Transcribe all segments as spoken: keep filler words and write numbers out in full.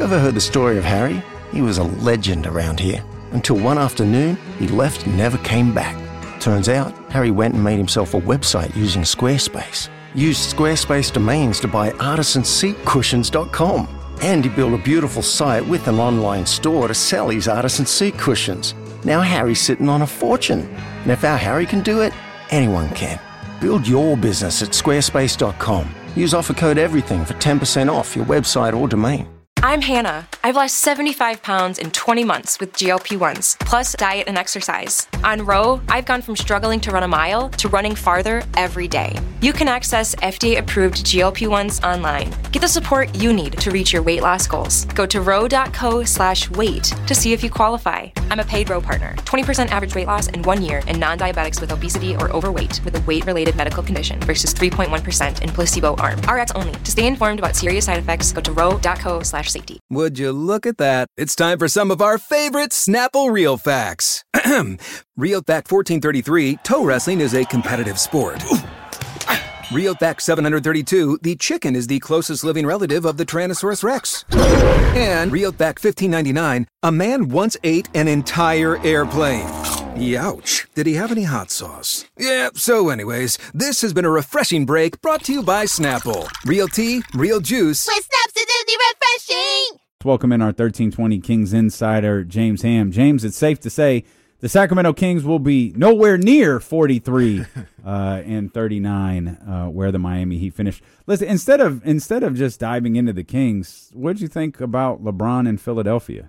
ever heard the story of Harry? He was a legend around here. Until one afternoon, he left and never came back. Turns out, Harry went and made himself a website using Squarespace. Used Squarespace domains to buy artisan seat cushions dot com. And he built a beautiful site with an online store to sell his artisan seat cushions. Now Harry's sitting on a fortune. And if our Harry can do it, anyone can. Build your business at squarespace dot com. Use offer code EVERYTHING for ten percent off your website or domain. I'm Hannah. I've lost seventy-five pounds in twenty months with G L P ones, plus diet and exercise. On Row, I've gone from struggling to run a mile to running farther every day. You can access F D A-approved G L P ones online. Get the support you need to reach your weight loss goals. Go to row.co slash weight to see if you qualify. I'm a paid Row partner. twenty percent average weight loss in one year in non-diabetics with obesity or overweight with a weight-related medical condition versus three point one percent in placebo arm. R X only. To stay informed about serious side effects, go to row.co slash safety. Would you look at that? It's time for some of our favorite Snapple Real Facts. Real Fact fourteen thirty-three, toe wrestling is a competitive sport. Real Fact seven hundred thirty-two, the chicken is the closest living relative of the Tyrannosaurus Rex. And Real Fact fifteen ninety-nine, a man once ate an entire airplane. Youch. Did he have any hot sauce? Yeah, so anyways, this has been a refreshing break brought to you by Snapple. Real tea, real juice. With Snaps, it's refreshing! Welcome in our thirteen twenty Kings insider, James Ham. James, it's safe to say the Sacramento Kings will be nowhere near forty-three uh, and thirty-nine, uh, where the Miami Heat finished. Listen, instead of instead of just diving into the Kings, what did you think about LeBron in Philadelphia?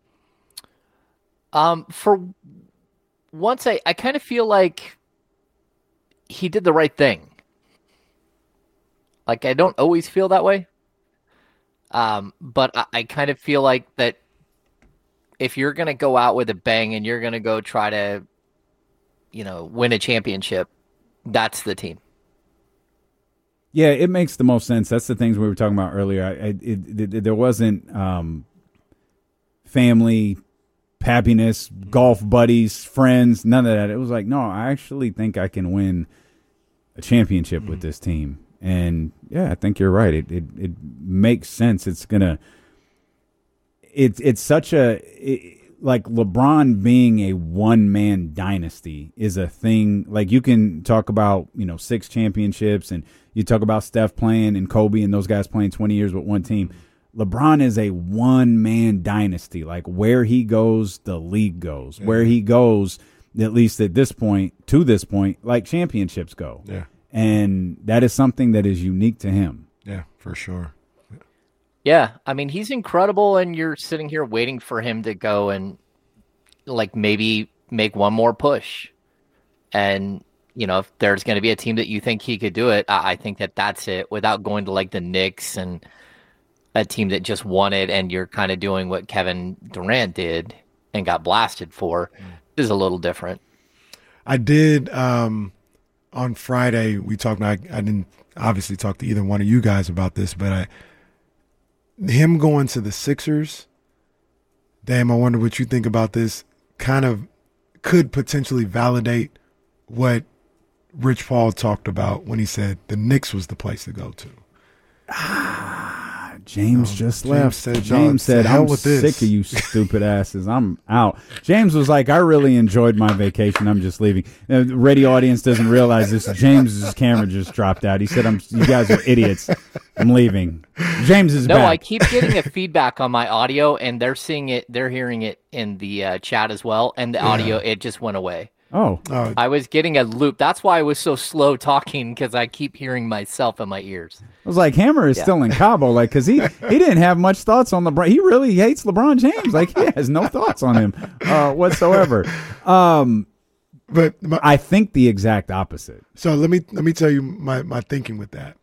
Um, for once, I, I kind of feel like he did the right thing. Like, I don't always feel that way. Um, but I, I kind of feel like that if you're going to go out with a bang and you're going to go try to, you know, win a championship, that's the team. Yeah, it makes the most sense. That's the things we were talking about earlier. I, it, it, it, there wasn't um, family, happiness, golf buddies, friends, none of that. It was like, no, I actually think I can win a championship mm-hmm. with this team. And yeah, I think you're right. It it, it makes sense. It's gonna. It's it's such a it, like LeBron being a one man dynasty is a thing. Like you can talk about you know six championships, and you talk about Steph playing and Kobe and those guys playing twenty years with one team. LeBron is a one man dynasty. Like where he goes, the league goes. Yeah. Where he goes, at least at this point, to this point, like championships go. Yeah. And that is something that is unique to him. Yeah, for sure. Yeah, I mean, he's incredible, and you're sitting here waiting for him to go and, like, maybe make one more push. And, you know, if there's going to be a team that you think he could do it, I, I think that that's it, without going to, like, the Knicks and a team that just won it, and you're kind of doing what Kevin Durant did and got blasted for. Mm. Is a little different. I did... Um... On Friday, we talked. I, I didn't obviously talk to either one of you guys about this, but I, him going to the Sixers, damn, I wonder what you think about this. Kind of could potentially validate what Rich Paul talked about when he said the Knicks was the place to go to. Ah, James um, just James left. Said, James said, "I'm with this. sick of you stupid asses. I'm out." James was like, "I really enjoyed my vacation. I'm just leaving." Uh, the radio audience doesn't realize this. James's camera just dropped out. He said, "I'm. You guys are idiots. I'm leaving." James is no, back. I keep getting a feedback on my audio, and they're seeing it. They're hearing it in the uh, chat as well, and the yeah. audio it just went away. Oh. oh, I was getting a loop. That's why I was so slow talking, because I keep hearing myself in my ears. I was like, Hammer is yeah. still in Cabo, like, because he, he didn't have much thoughts on LeBron. He really hates LeBron James. Like, he has no thoughts on him uh, whatsoever. Um, but my, I think the exact opposite. So let me let me tell you my, my thinking with that.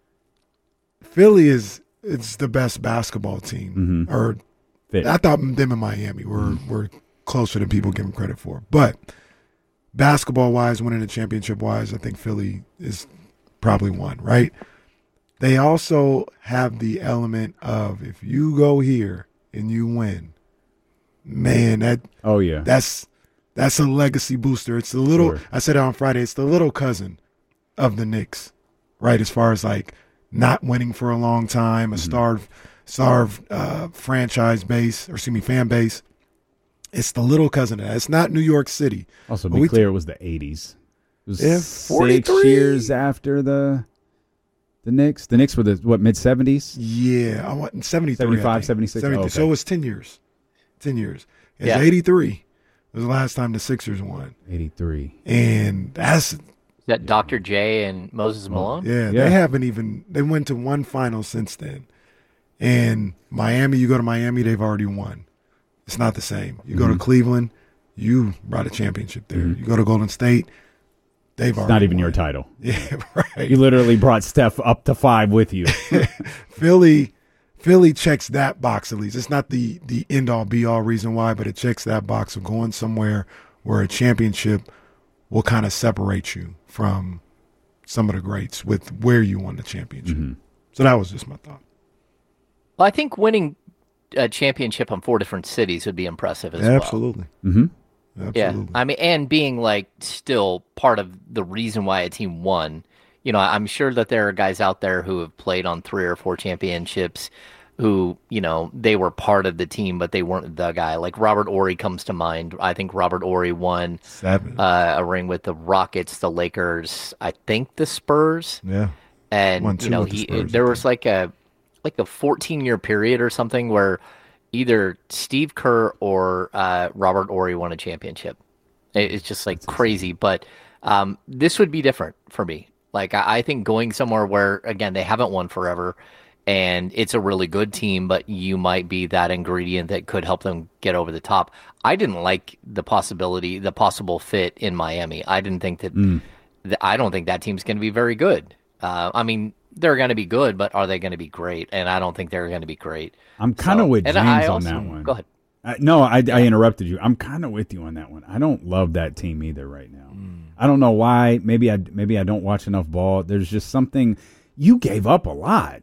Philly is it's the best basketball team. Mm-hmm. Or Fit. I thought them and Miami were mm-hmm. were closer than people give them credit for, but. Basketball-wise, winning a championship-wise, I think Philly is probably one, right? They also have the element of if you go here and you win, man, that oh yeah, that's that's a legacy booster. It's the little sure. I said it on Friday. It's the little cousin of the Knicks, right? As far as like not winning for a long time, a mm-hmm. star star uh, franchise base, or excuse me, fan base. It's the little cousin of that. It's not New York City. Also, But be we- clear, it was the eighties. It was Yeah, six forty-three years after the the Knicks. The Knicks were the, what, mid-seventies? Yeah, I want seventy-three. I seventy-five, think. seventy-six? seventy-three. Oh, okay. So it was ten years. ten years. It's Yeah. eighty-three. It was the last time the Sixers won. eighty-three. And that's, Is that Doctor J and Moses Malone? yeah, Yeah. they haven't even, they went to one final since then. And Miami, you go to Miami, they've already won. It's not the same. You go to Cleveland, you brought a championship there. You go to Golden State, they've It's already not even won. your title. Yeah, right. You literally brought Steph up to five with you. Philly, Philly checks that box at least. It's not the the end all be all reason why, but it checks that box of going somewhere where a championship will kind of separate you from some of the greats with where you won the championship. So that was just my thought. Well, I think winning a championship on four different cities would be impressive as well. Absolutely. Mhm. Yeah, Absolutely. I mean, and being like still part of the reason why a team won. You know, I'm sure that there are guys out there who have played on three or four championships who, you know, they were part of the team, but they weren't the guy. Like Robert Horry comes to mind. I think Robert Horry won Seven. uh, a ring with the Rockets, the Lakers, I think the Spurs, yeah. and Won two you know, with the he Spurs, there I was like a like a fourteen year period or something where either Steve Kerr or uh, Robert Horry won a championship. It- It's just like crazy, but um, this would be different for me. Like I, I think going somewhere where again they haven't won forever, and it's a really good team, but you might be that ingredient that could help them get over the top. I didn't like the possibility, the possible fit in Miami. I didn't think that. th- I don't think that team's going to be very good. Uh, I mean, they're going to be good, but are they going to be great? And I don't think they're going to be great. I'm kind of So- with and James I on also- that one. Go ahead. I, no, I, I interrupted you. I'm kind of with you on that one. I don't love that team either right now. I don't know why. Maybe I maybe I don't watch enough ball. There's just something. You gave up a lot.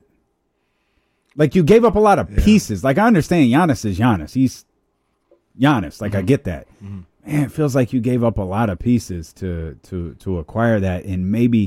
Like you gave up a lot of pieces. Like I understand Giannis is Giannis. He's Giannis. Like I get that. Man, it feels like you gave up a lot of pieces to to to acquire that, and maybe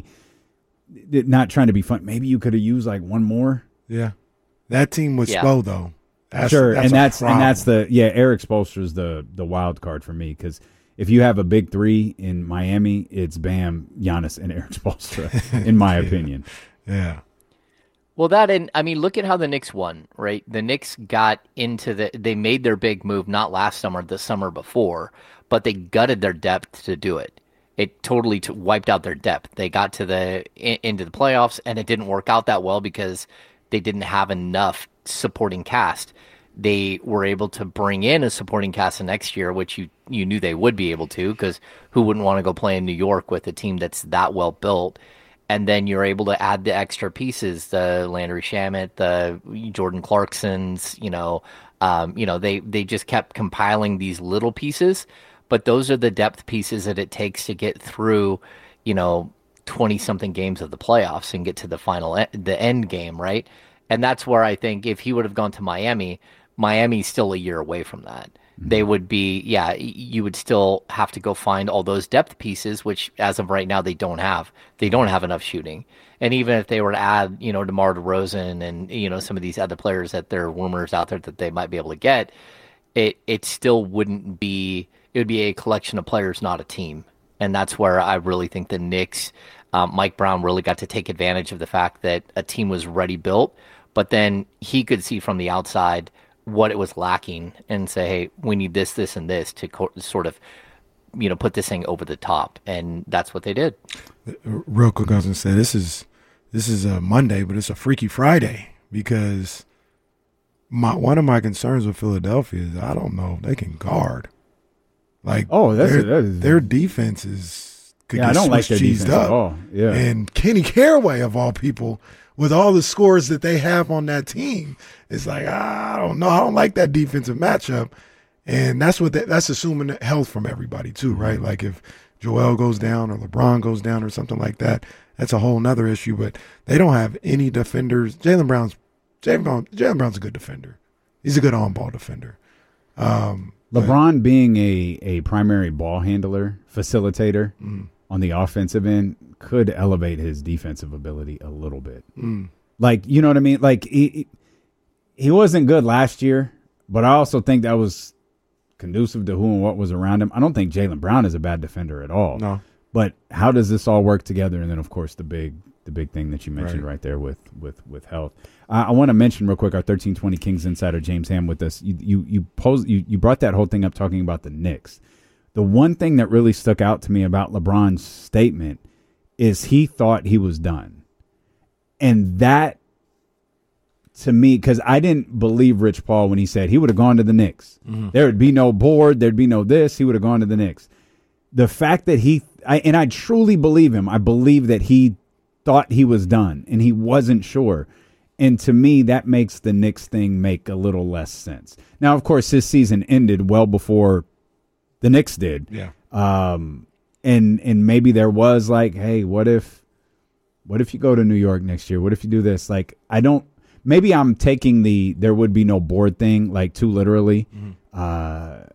not trying to be fun. Maybe you could have used like one more. Yeah. That team was Yeah. slow, though. That's, sure, that's and a that's and that's problem. the yeah. Eric Spoelstra's the the wild card for me because if you have a big three in Miami, it's Bam, Giannis, and Eric Spoelstra, in my opinion. Yeah. Well, that and I mean, look at how the Knicks won, right? The Knicks got into the, they made their big move not last summer, the summer before, but they gutted their depth to do it. It totally t- wiped out their depth. They got to the in, into the playoffs, and it didn't work out that well because they didn't have enough supporting cast. They were able to bring in a supporting cast the next year, which you you knew they would be able to, because who wouldn't want to go play in New York with a team that's that well built? And then you're able to add the extra pieces, the Landry Shamet, the Jordan Clarksons, you know, um, you know, they, they just kept compiling these little pieces, but those are the depth pieces that it takes to get through, you know, twenty something games of the playoffs and get to the final, e- the end game. Right. And that's where I think if he would have gone to Miami, Miami's still a year away from that. They would be, yeah, y- you would still have to go find all those depth pieces, which as of right now, they don't have. They don't have enough shooting. And even if they were to add, you know, DeMar DeRozan and, you know, some of these other players that there are rumors out there that they might be able to get, it, it still wouldn't be, it would be a collection of players, not a team. And that's where I really think the Knicks, um, Mike Brown really got to take advantage of the fact that a team was ready built, but then he could see from the outside what it was lacking and say, hey, we need this, this, and this to co- sort of, you know, put this thing over the top. And that's what they did. Real quick, I was going to say, this is, this is a Monday, but it's a Freaky Friday because my one of my concerns with Philadelphia is I don't know if they can guard. Like, Oh, that's their, that is, their defense is could yeah. get I don't like Swiss their cheesed defense up. at all. Yeah, And Kenny Caraway, of all people, with all the scores that they have on that team, it's like, I don't know. I don't like that defensive matchup. And that's what that, that's assuming health from everybody too, right? Like if Joel goes down or LeBron goes down or something like that, that's a whole nother issue. But they don't have any defenders. Jaylen Brown's Jaylen Brown, Jaylen Brown's a good defender. He's a good on-ball defender. Um, LeBron being a a primary ball handler, facilitator Mm. on the offensive end could elevate his defensive ability a little bit. Mm. Like, you know what I mean? Like, he, he wasn't good last year, but I also think that was conducive to who and what was around him. I don't think Jaylen Brown is a bad defender at all. No. But how does this all work together? And then, of course, the big the big thing that you mentioned right, right there with with with health. Uh, I want to mention real quick our thirteen twenty Kings insider James Ham with us. You you you posed you, you brought that whole thing up talking about the Knicks. The one thing that really stuck out to me about LeBron's statement is he thought he was done, and that to me, because I didn't believe Rich Paul when he said he would have gone to the Knicks. Mm-hmm. There would be no board. There'd be no this. He would have gone to the Knicks. The fact that he, I, and I truly believe him, I believe that he thought he was done and he wasn't sure. And to me, that makes the Knicks thing make a little less sense. Now, of course, his season ended well before the Knicks did. Yeah. Um, and and maybe there was like, hey, what if, what if you go to New York next year? What if you do this? Like, I don't. Maybe I'm taking the there would be no board thing like too literally. Mm-hmm. Uh,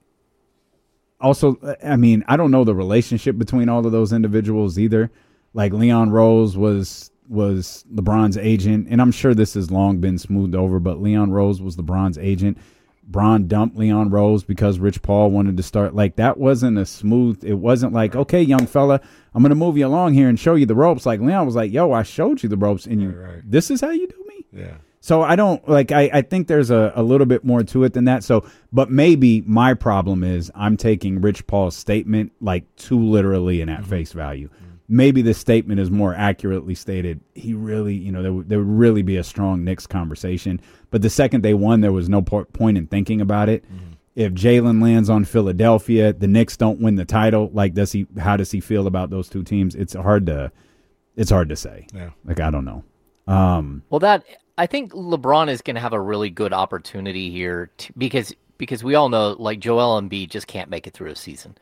also, I mean, I don't know the relationship between all of those individuals either. Like Leon Rose was was LeBron's agent, and I'm sure this has long been smoothed over, but Leon Rose was LeBron's agent. Bron dumped Leon Rose because Rich Paul wanted to start. Like, that wasn't a smooth, it wasn't like, okay, young fella, I'm going to move you along here and show you the ropes. Like, Leon was like, yo, I showed you the ropes, and you, right, right. This is how you do me? Yeah. So I don't, like, I, I think there's a, a little bit more to it than that. So, but maybe my problem is I'm taking Rich Paul's statement, like, too literally and at mm-hmm. face value. Mm-hmm. Maybe the statement is more accurately stated. He really, you know, there, w- there would really be a strong Knicks conversation. But the second they won, there was no po- point in thinking about it. Mm-hmm. If Jaylen lands on Philadelphia, the Knicks don't win the title. Like, does he? How does he feel about those two teams? It's hard to, it's hard to say. Yeah. Like, I don't know. Um, well, that I think LeBron is going to have a really good opportunity here to, because because we all know, like, Joel Embiid just can't make it through a season.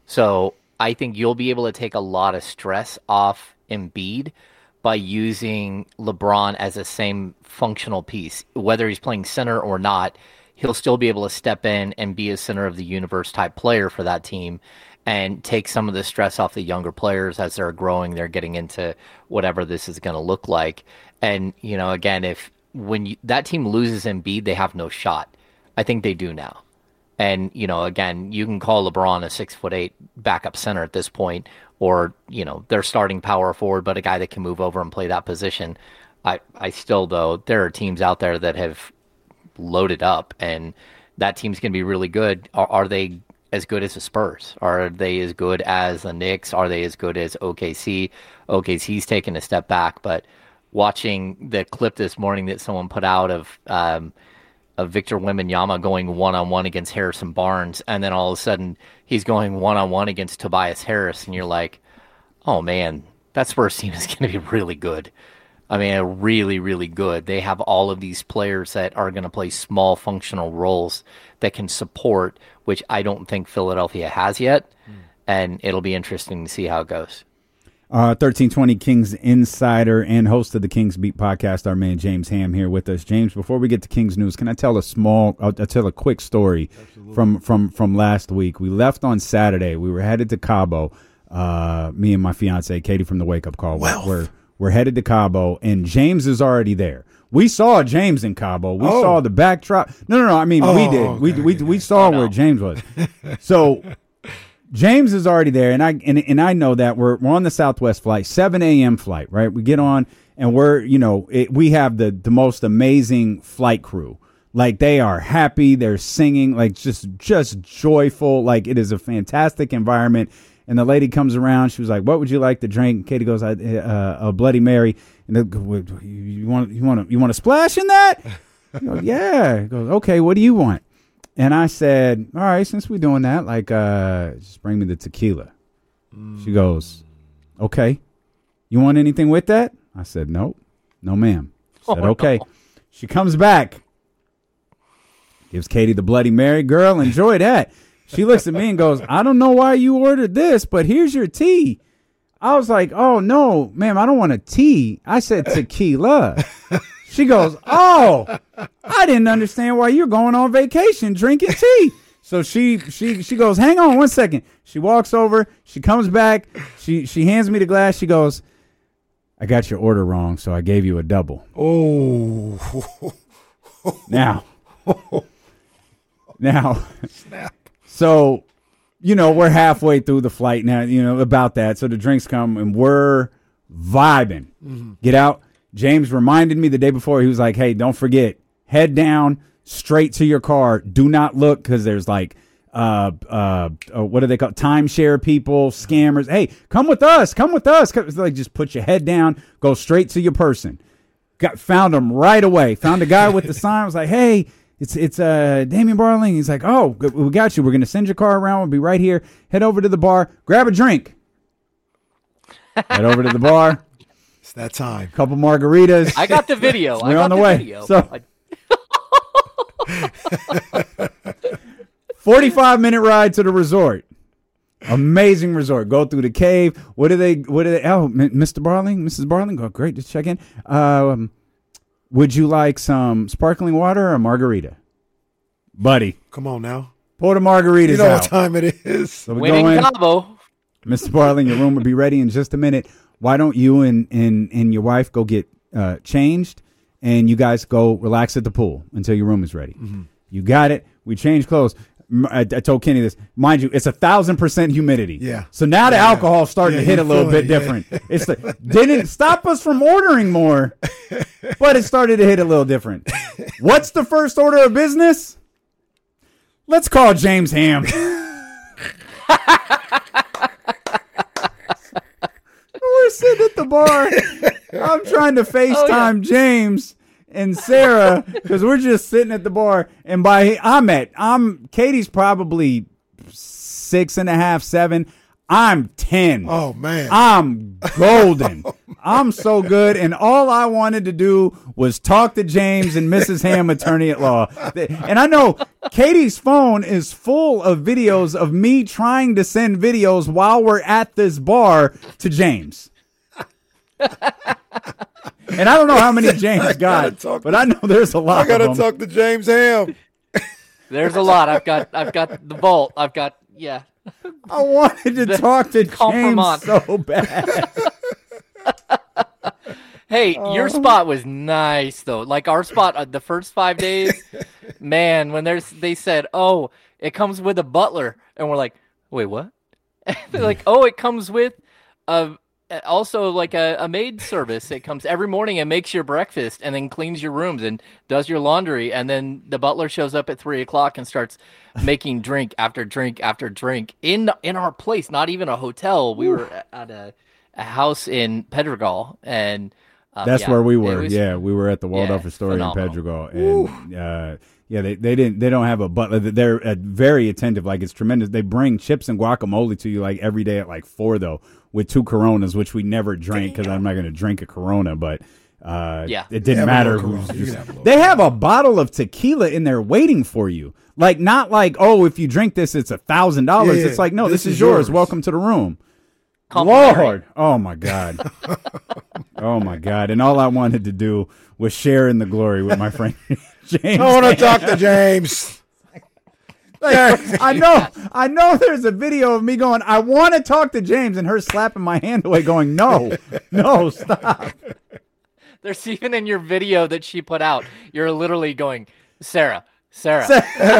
So I think you'll be able to take a lot of stress off Embiid by using LeBron as a same functional piece. Whether he's playing center or not, he'll still be able to step in and be a center of the universe type player for that team and take some of the stress off the younger players as they're growing, they're getting into whatever this is going to look like. And, you know, again, if when you, that team loses Embiid, they have no shot. I think they do now. And, you know, again, you can call LeBron a six foot eight backup center at this point, or, you know, they're starting power forward, but a guy that can move over and play that position. I, I still, though, there are teams out there that have loaded up, and that team's going to be really good. Are, are they as good as the Spurs? Are they as good as the Knicks? Are they as good as O K C? O K C's taken a step back, but watching the clip this morning that someone put out of um, of Victor Wembanyama going one-on-one against Harrison Barnes, and then all of a sudden he's going one-on-one against Tobias Harris, and you're like, oh, man, that Spurs team is going to be really good. I mean, really, really good. They have all of these players that are going to play small functional roles that can support, which I don't think Philadelphia has yet, mm. and it'll be interesting to see how it goes. Uh, thirteen twenty Kings insider and host of the Kings Beat podcast, our man James Ham here with us. James, before we get to Kings news, can I tell a small, I'll, I'll tell a quick story Absolutely. from from from last week. We left on Saturday. We were headed to Cabo. Uh, me and my fiance Katie from the Wake Up Call. Wealth. We're we're headed to Cabo, and James is already there. We saw James in Cabo. We oh. saw the backdrop. No, no, no. I mean, oh, we did. Okay, we we okay. we saw oh, no. where James was. So. James is already there, and I and, and I know that we're we're on the Southwest flight, seven a.m. flight, right? We get on, and we're you know it, we have the the most amazing flight crew. Like, they are happy, they're singing, like just just joyful. Like, it is a fantastic environment. And the lady comes around, she was like, "What would you like to drink?" Katie goes, "I uh, a Bloody Mary." And the, you want you want to you want to splash in that? He goes, "Yeah." He goes, "Okay, what do you want?" And I said, all right, since we're doing that, like, uh, just bring me the tequila. Mm. She goes, okay. You want anything with that? I said, nope. No, ma'am. She said, oh, okay. No. She comes back, gives Katie the Bloody Mary. Girl, enjoy that. She looks at me and goes, I don't know why you ordered this, but here's your tea. I was like, oh, no, ma'am, I don't want a tea. I said tequila. She goes, oh, I didn't understand why you're going on vacation drinking tea. So she she she goes, hang on one second. She walks over. She comes back. She she hands me the glass. She goes, I got your order wrong, so I gave you a double. Oh. Now, now, Snap. So, you know, we're halfway through the flight now, you know, about that. So the drinks come and we're vibing. Mm-hmm. Get out. James reminded me the day before. He was like, hey, don't forget, head down, straight to your car. Do not look because there's like, uh, uh, uh, what do they call it? Timeshare people, scammers. Hey, come with us. Come with us. It's like, just put your head down, go straight to your person. Got found him right away. Found a guy with the sign. Was like, hey, it's it's uh Damian Barling. He's like, oh, we got you. We're gonna send your car around. We'll be right here. Head over to the bar. Grab a drink. Head over to the bar. It's that time. Couple margaritas. I got the video. We're I got on the, the way. Video. So, forty-five minute ride to the resort. Amazing resort. Go through the cave. What do they? What do they? Oh, Mister Barling, Missus Barling. Oh, great. Just check in. Um, would you like some sparkling water or a margarita, buddy? Come on now. Pour the margaritas. You know out. what time it is. So we Winning go in. combo. Mister Barling, your room will be ready in just a minute. Why don't you and and, and your wife go get uh, changed, and you guys go relax at the pool until your room is ready. Mm-hmm. You got it. We change clothes. I, I told Kenny this. Mind you, it's a thousand percent humidity. Yeah. So now the yeah. alcohol's starting yeah, to hit a little bit it, yeah. different. It's the, didn't stop us from ordering more, but it started to hit a little different. What's the first order of business? Let's call James Ham. We're sitting at the bar. I'm trying to FaceTime oh, yeah. James and Sarah because we're just sitting at the bar. And by I'm at I'm Katie's probably six and a half, seven. I'm ten. Oh man, I'm golden. I'm so good. And all I wanted to do was talk to James and Missus Ham, attorney at law. And I know Katie's phone is full of videos of me trying to send videos while we're at this bar to James. And I don't know how many James got, but to, I know there's a lot. I gotta of them. talk to James Ham. There's a lot. I've got. I've got the vault. I've got. Yeah. I wanted to the talk to James compromise. so bad. Hey, oh. your spot was nice though. Like our spot, uh, the first five days, man. When there's, they said, "Oh, it comes with a butler," and we're like, "Wait, what?" They're like, "Oh, it comes with a." Also, like a, a maid service, it comes every morning and makes your breakfast and then cleans your rooms and does your laundry. And then the butler shows up at three o'clock and starts making drink after drink after drink in in our place, not even a hotel. We Ooh. were at a, a house in Pedregal. And um, that's yeah, where we were. Was, yeah, we were at the Waldorf yeah, Astoria in phenomenal. Pedregal. And uh, yeah, they, they didn't they don't have a butler. They're uh, very attentive. Like it's tremendous. They bring chips and guacamole to you like every day at like four though. With two Coronas, which we never drank because I'm not going to drink a Corona, but uh, yeah. it didn't yeah, matter. Who's just, have they have a bottle of tequila in there waiting for you. Like, not like, oh, if you drink this, it's a thousand dollars. It's like, no, this, this is yours. yours. Welcome to the room. Lord. Oh, my God. Oh, my God. And all I wanted to do was share in the glory with my friend James. I want to talk to James. Like, I know, I know. There's a video of me going, I want to talk to James, and her slapping my hand away, going, no, no, stop. There's even in your video that she put out, you're literally going, Sarah, Sarah.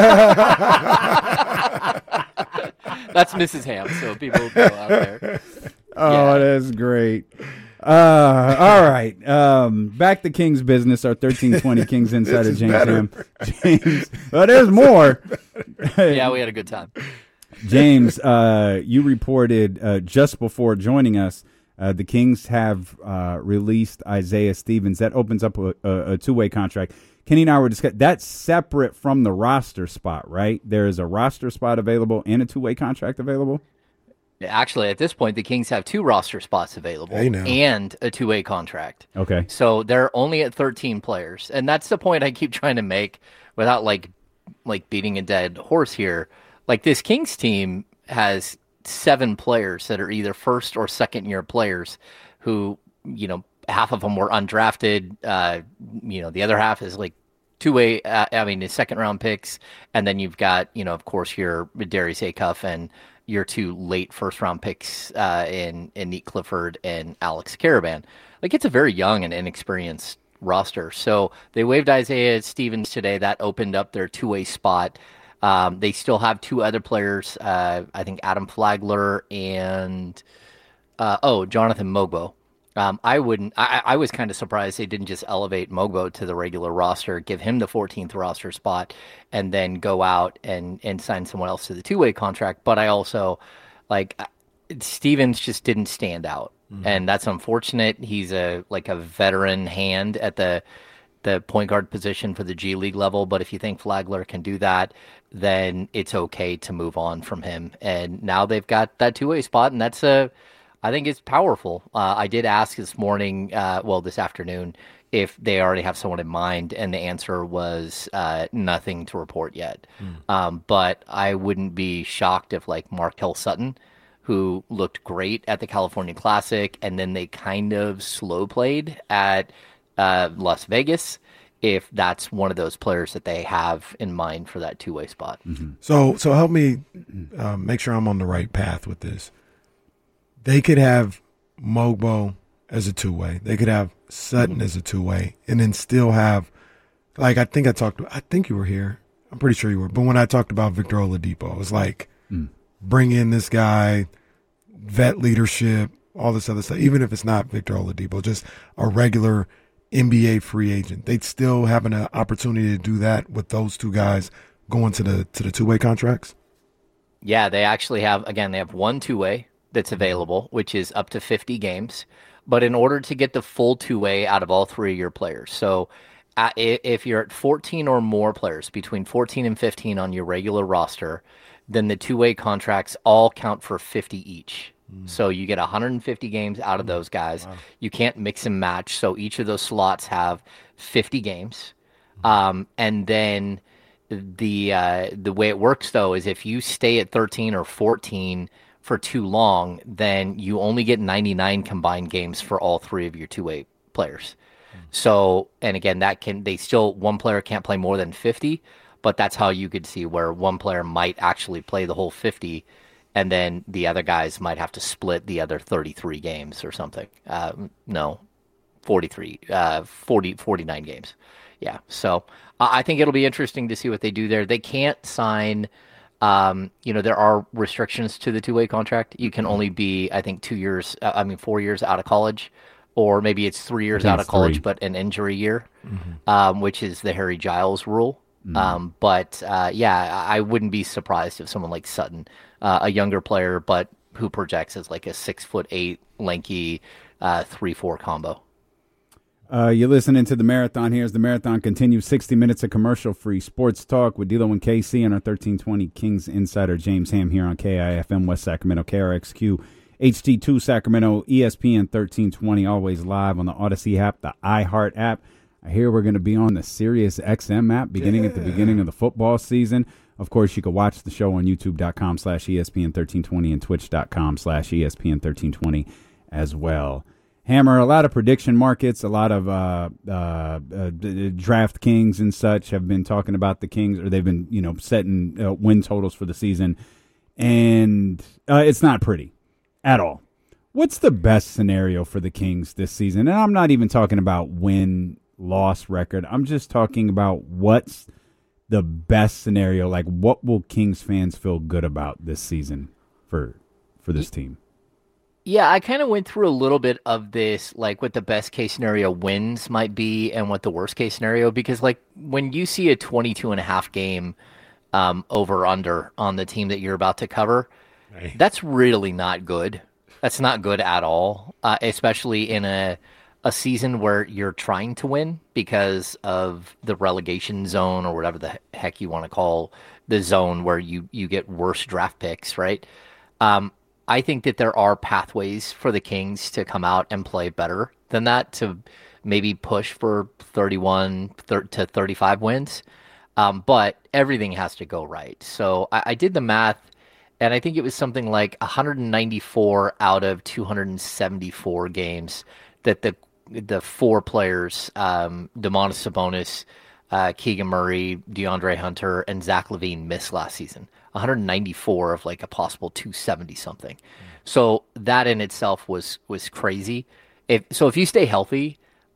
That's Missus Ham, so people go out there. Oh, yeah. That's great. Uh, all right. Um, back to King's business. Our thirteen twenty Kings insider James Ham. James. Well, there's more. Yeah, we had a good time. James, uh, you reported uh, just before joining us, uh, the Kings have uh, released Isaiah Stevens. That opens up a, a, a two-way contract. Kenny and I were discussing that's separate from the roster spot, right? There is a roster spot available and a two-way contract available. Actually, at this point, the Kings have two roster spots available and a two-way contract. Okay. So they're only at thirteen players. And that's the point I keep trying to make without like like beating a dead horse here. Like this Kings team has seven players that are either first or second year players who, you know, half of them were undrafted. Uh, you know, the other half is like two-way, uh, I mean, the second round picks. And then you've got, you know, of course, your Darius Acuff and your two late first round picks uh, in, in Nate Clifford and Alex Caravan. Like it's a very young and inexperienced roster. So they waived Isaiah Stevens today. That opened up their two-way spot. Um, they still have two other players, uh, I think Adam Flagler and, uh, oh, Jonathan Mogbo. Um, I wouldn't. I, I was kind of surprised they didn't just elevate Mogbo to the regular roster, give him the fourteenth roster spot, and then go out and, and sign someone else to the two-way contract. But I also, like, Stevens just didn't stand out, mm-hmm. and that's unfortunate. He's a like a veteran hand at the the point guard position for the G League level. But if you think Flagler can do that, then it's okay to move on from him. And now they've got that two-way spot, and that's a. I think it's powerful. Uh, I did ask this morning, uh, well, this afternoon, if they already have someone in mind, and the answer was uh, nothing to report yet. Mm. Um, but I wouldn't be shocked if, like, Markel Sutton, who looked great at the California Classic, and then they kind of slow played at uh, Las Vegas, if that's one of those players that they have in mind for that two-way spot. Mm-hmm. So, so help me uh, make sure I'm on the right path with this. They could have Mogbo as a two-way. They could have Sutton as a two-way, and then still have, like, I think I talked, I think you were here. I'm pretty sure you were. But when I talked about Victor Oladipo, it was like, mm. bring in this guy, vet leadership, all this other stuff. Even if it's not Victor Oladipo, just a regular N B A free agent. They'd still have an opportunity to do that with those two guys going to the to the two-way contracts. Yeah, they actually have, again, they have one two-way that's available, which is up to fifty games. But in order to get the full two-way out of all three of your players, so uh, if you're at fourteen or more players, between fourteen and fifteen on your regular roster, then the two-way contracts all count for fifty each. Mm. So you get one hundred fifty games out of those guys. Wow. You can't mix and match, so each of those slots have fifty games. Mm. Um, and then the uh, the way it works, though, is if you stay at thirteen or fourteen for too long, then you only get ninety-nine combined games for all three of your two-way players. Mm. So, and again, that can, they still, one player can't play more than fifty, but that's how you could see where one player might actually play the whole fifty, and then the other guys might have to split the other thirty-three games or something. Uh, no, forty-three, uh, forty, forty-nine games. Yeah. So uh, I think it'll be interesting to see what they do there. They can't sign, Um, you know, there are restrictions to the two-way contract. You can only be, I think, two years, uh, I mean, four years out of college, or maybe it's three years out of college, three. but an injury year, mm-hmm. um, which is the Harry Giles rule. Mm-hmm. Um, but, uh, yeah, I wouldn't be surprised if someone like Sutton, uh, a younger player, but who projects as like a six foot eight, lanky, uh, three, four combo. Uh, you're listening to The Marathon. Here's The Marathon continues. sixty minutes of commercial-free sports talk with D'Lo and K C and our thirteen twenty Kings insider James Ham here on K I F M West Sacramento, K R X Q, H D two Sacramento, E S P N thirteen twenty, always live on the Odyssey app, the iHeart app. I hear we're going to be on the Sirius X M app beginning yeah. at the beginning of the football season. Of course, you can watch the show on youtube.com slash ESPN 1320 and twitch.com slash ESPN 1320 as well. Hammer, a lot of prediction markets, a lot of uh, uh, uh, DraftKings and such have been talking about the Kings, or they've been, you know, setting uh, win totals for the season, and uh, it's not pretty at all. What's the best scenario for the Kings this season? And I'm not even talking about win-loss record. I'm just talking about what's the best scenario. Like, what will Kings fans feel good about this season for for this team? Yeah, I kind of went through a little bit of this, like what the best case scenario wins might be and what the worst case scenario, because like when you see a twenty-two and a half game um, over under on the team that you're about to cover, right. That's really not good. That's not good at all, uh, especially in a a season where you're trying to win because of the relegation zone or whatever the heck you want to call the zone where you, you get worse draft picks, right? Um, I think that there are pathways for the Kings to come out and play better than that, to maybe push for thirty-one to thirty-five wins. Um, but everything has to go right. So I, I did the math, and I think it was something like one hundred ninety-four out of two hundred seventy-four games that the the four players, um, Domantas Sabonis, uh, Keegan Murray, DeAndre Hunter, and Zach LaVine missed last season. one hundred ninety-four of like a possible two seventy something. Mm. So that in itself was was crazy. If so, if you stay healthy,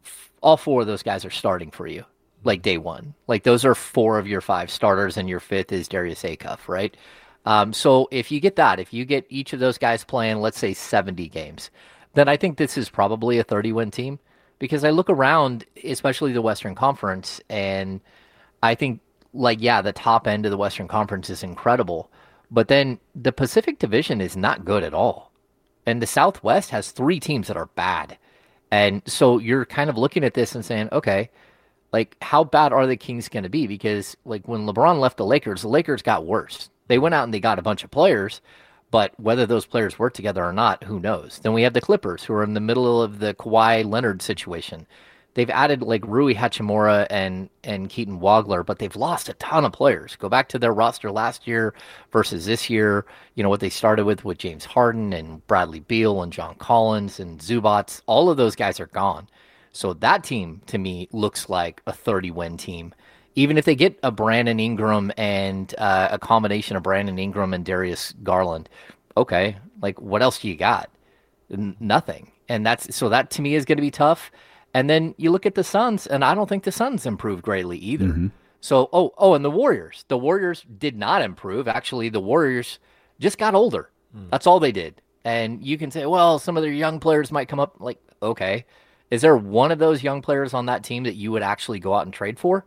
all four of those guys are starting for you, like day one. Like those are four of your five starters, and your fifth is Darius Acuff, right? Um, so if you get that, if you get each of those guys playing, let's say seventy games, then I think this is probably a thirty-win team. Because I look around, especially the Western Conference, and I think, like, yeah, the top end of the Western Conference is incredible, but then the Pacific Division is not good at all. And the Southwest has three teams that are bad. And so you're kind of looking at this and saying, okay, like, how bad are the Kings going to be? Because, like, when LeBron left the Lakers, the Lakers got worse. They went out and they got a bunch of players, but whether those players work together or not, who knows? Then we have the Clippers, who are in the middle of the Kawhi Leonard situation. They've added, like, Rui Hachimura and, and Keaton Wagler, but they've lost a ton of players. Go back to their roster last year versus this year. You know, what they started with with James Harden and Bradley Beal and John Collins and Zubats. All of those guys are gone. So that team, to me, looks like a thirty-win team. Even if they get a Brandon Ingram and uh, a combination of Brandon Ingram and Darius Garland, okay, like, what else do you got? N- nothing. And that's so that to me is going to be tough. And then you look at the Suns, and I don't think the Suns improved greatly either. Mm-hmm. So, oh, oh, and the Warriors. The Warriors did not improve. Actually, the Warriors just got older. Mm. That's all they did. And you can say, well, some of their young players might come up. Like, okay, is there one of those young players on that team that you would actually go out and trade for?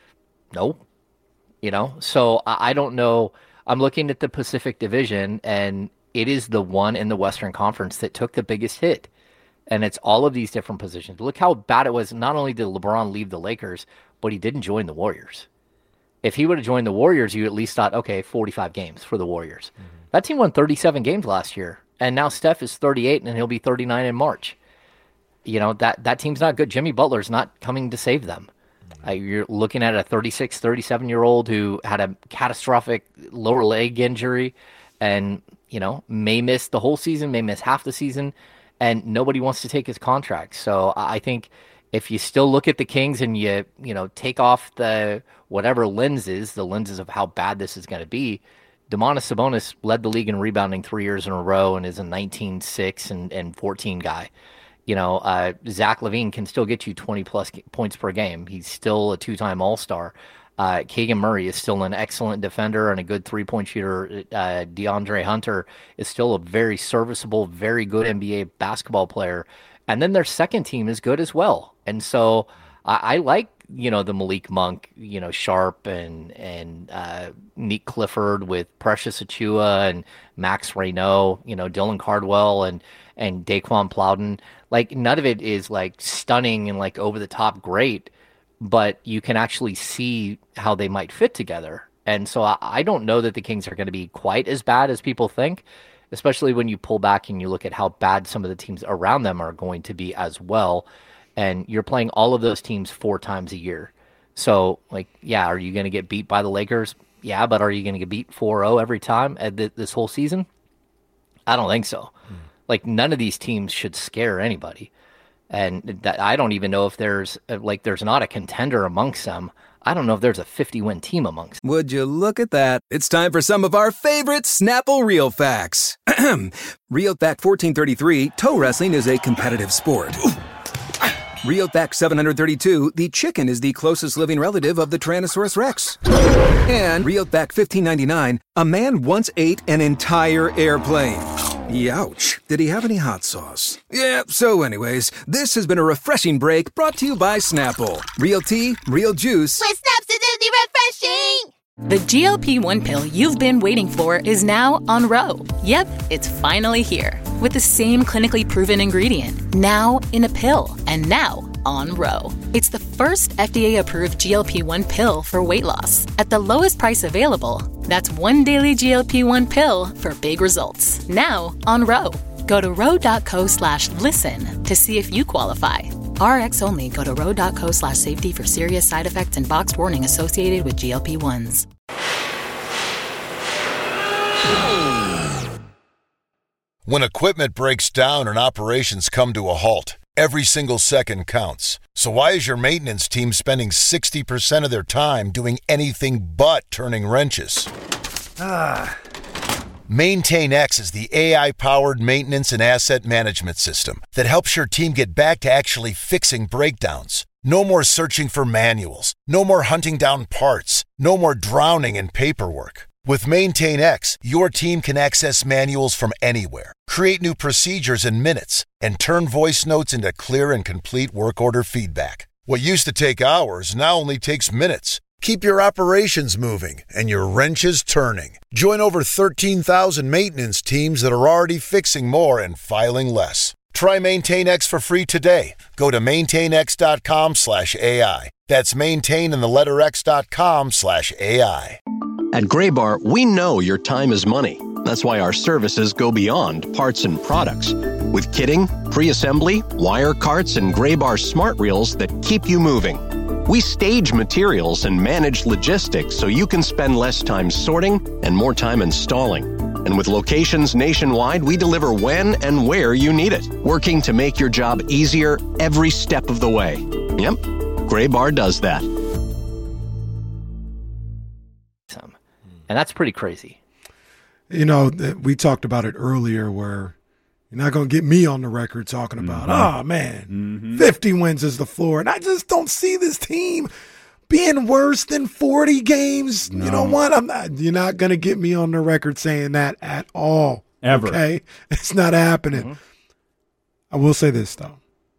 No. You know, so I don't know. I'm looking at the Pacific Division, and it is the one in the Western Conference that took the biggest hit. And it's all of these different positions. Look how bad it was. Not only did LeBron leave the Lakers, but he didn't join the Warriors. If he would have joined the Warriors, you at least thought, okay, forty-five games for the Warriors. Mm-hmm. That team won thirty-seven games last year. And now Steph is thirty-eight, and he'll be thirty-nine in March. You know, that, that team's not good. Jimmy Butler's not coming to save them. Uh, you're looking at a thirty-six, thirty-seven-year-old who had a catastrophic lower leg injury and, you know, may miss the whole season, may miss half the season, and nobody wants to take his contract. So I think if you still look at the Kings and you, you know, take off the whatever lenses, the lenses of how bad this is going to be, Domantas Sabonis led the league in rebounding three years in a row and is a nineteen six and, and fourteen guy. You know, uh, Zach LaVine can still get you twenty-plus points per game. He's still a two-time All-Star. Uh, Keegan Murray is still an excellent defender and a good three-point shooter. Uh, DeAndre Hunter is still a very serviceable, very good N B A basketball player. And then their second team is good as well. And so I, I like, you know, the Malik Monk, you know, Sharp and and uh, Nick Clifford with Precious Achiuwa and Max Reynaud, you know, Dylan Cardwell and and Daquan Plowden. Like, none of it is like stunning and like over the top great, but you can actually see how they might fit together. And so I, I don't know that the Kings are going to be quite as bad as people think, especially when you pull back and you look at how bad some of the teams around them are going to be as well. And you're playing all of those teams four times a year. So, like, yeah, are you going to get beat by the Lakers? Yeah, but are you going to get beat four oh every time at th- this whole season? I don't think so. Mm. Like, none of these teams should scare anybody. And that, I don't even know if there's, like, there's not a contender amongst them. I don't know if there's a fifty-win team amongst them. Would you look at that? It's time for some of our favorite Snapple Real Facts. Real Fact fourteen thirty-three, toe wrestling is a competitive sport. Real Fact seven hundred thirty-two, the chicken is the closest living relative of the Tyrannosaurus Rex. And Real Fact fifteen ninety-nine, a man once ate an entire airplane. Youch. Did he have any hot sauce? Yeah, so anyways, this has been a refreshing break brought to you by Snapple. Real tea, real juice. With Snapsidity refreshing! The G L P one pill you've been waiting for is now on Ro. Yep, it's finally here. With the same clinically proven ingredient. Now in a pill. And now on Ro. It's the first F D A-approved G L P one pill for weight loss. At the lowest price available. That's one daily G L P one pill for big results. Now on Ro. Go to ro.co slash listen to see if you qualify. R X only. Go to ro.co slash safety for serious side effects and boxed warning associated with G L P ones. When equipment breaks down and operations come to a halt, every single second counts. So why is your maintenance team spending sixty percent of their time doing anything but turning wrenches? Ah, MaintainX is the A I-powered maintenance and asset management system that helps your team get back to actually fixing breakdowns. No more searching for manuals. No more hunting down parts. No more drowning in paperwork. With MaintainX, your team can access manuals from anywhere, create new procedures in minutes, and turn voice notes into clear and complete work order feedback. What used to take hours now only takes minutes. Keep your operations moving and your wrenches turning. Join over thirteen thousand maintenance teams that are already fixing more and filing less. Try MaintainX for free today. Go to maintainx.com slash AI. That's maintain in the letter X dot com slash AI. At Graybar, we know your time is money. That's why our services go beyond parts and products. With kitting, pre-assembly, wire carts, and Graybar smart reels that keep you moving. We stage materials and manage logistics so you can spend less time sorting and more time installing. And with locations nationwide, we deliver when and where you need it, working to make your job easier every step of the way. Yep, Graybar does that. And that's pretty crazy. You know, we talked about it earlier where you're not going to get me on the record talking about, mm-hmm. oh, man, mm-hmm. fifty wins is the floor. And I just don't see this team being worse than forty games. No. You know what? I'm not. You're not going to get me on the record saying that at all. Ever. Okay? It's not happening. Mm-hmm. I will say this, though.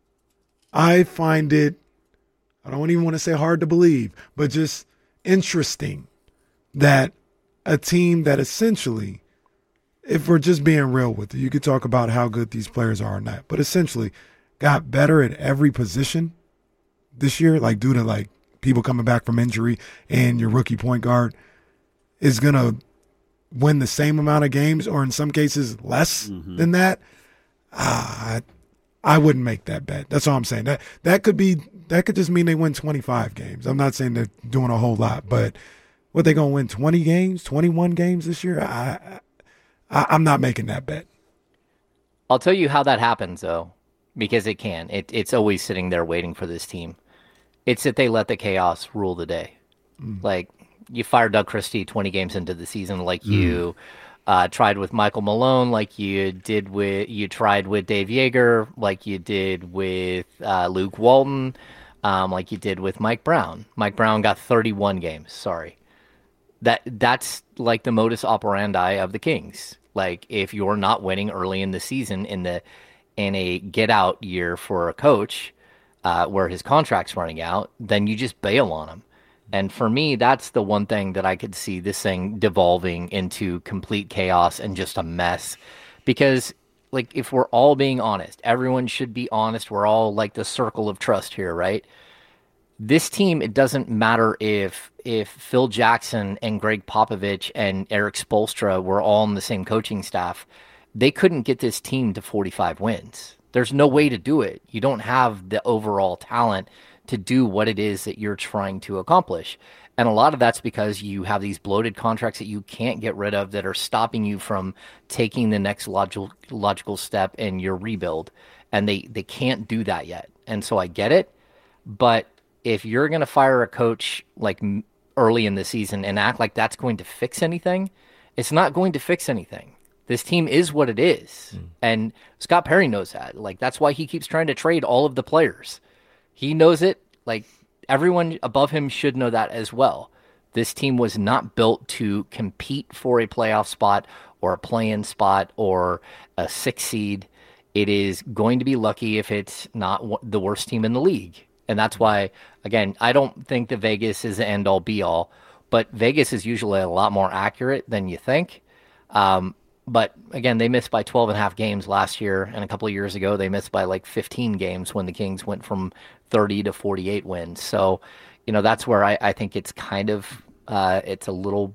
I find it, I don't even want to say hard to believe, but just interesting that a team that essentially, if we're just being real with it, you could talk about how good these players are and that, but essentially got better at every position this year, like due to like people coming back from injury, and your rookie point guard is going to win the same amount of games or in some cases less mm-hmm. than that. Ah, I, I wouldn't make that bet. That's all I'm saying. That that could be that could just mean they win twenty-five games. I'm not saying they're doing a whole lot, but what, they gonna win twenty games, twenty-one games this year? I, I I'm not making that bet. I'll tell you how that happens though, because it can. It it's always sitting there waiting for this team. It's that they let the chaos rule the day. Mm. Like you fired Doug Christie twenty games into the season, like mm. you uh, tried with Michael Malone, like you did with you tried with Dave Yeager, like you did with uh, Luke Walton, um, like you did with Mike Brown. Mike Brown got thirty-one games. Sorry. That that's like the modus operandi of the Kings. Like if you're not winning early in the season in the in a get out year for a coach uh, where his contract's running out, then you just bail on him. And for me, that's the one thing that I could see this thing devolving into complete chaos and just a mess. Because like if we're all being honest, everyone should be honest. We're all like the circle of trust here, right? This team, it doesn't matter if if Phil Jackson and Greg Popovich and Eric Spoelstra were all on the same coaching staff, they couldn't get this team to forty-five wins. There's no way to do it. You don't have the overall talent to do what it is that you're trying to accomplish. And a lot of that's because you have these bloated contracts that you can't get rid of that are stopping you from taking the next logical logical step in your rebuild. And they, they can't do that yet. And so I get it, but if you're going to fire a coach like early in the season and act like that's going to fix anything, it's not going to fix anything. This team is what it is. Mm. And Scott Perry knows that. Like, that's why he keeps trying to trade all of the players. He knows it. Like, everyone above him should know that as well. This team was not built to compete for a playoff spot or a play-in spot or a six seed. It is going to be lucky if it's not the worst team in the league. And that's why, again, I don't think that Vegas is the end-all, be-all, but Vegas is usually a lot more accurate than you think. Um, but, again, they missed by twelve and a half games last year, and a couple of years ago they missed by like fifteen games when the Kings went from thirty to forty-eight wins. So, you know, that's where I, I think it's kind of uh, it's a little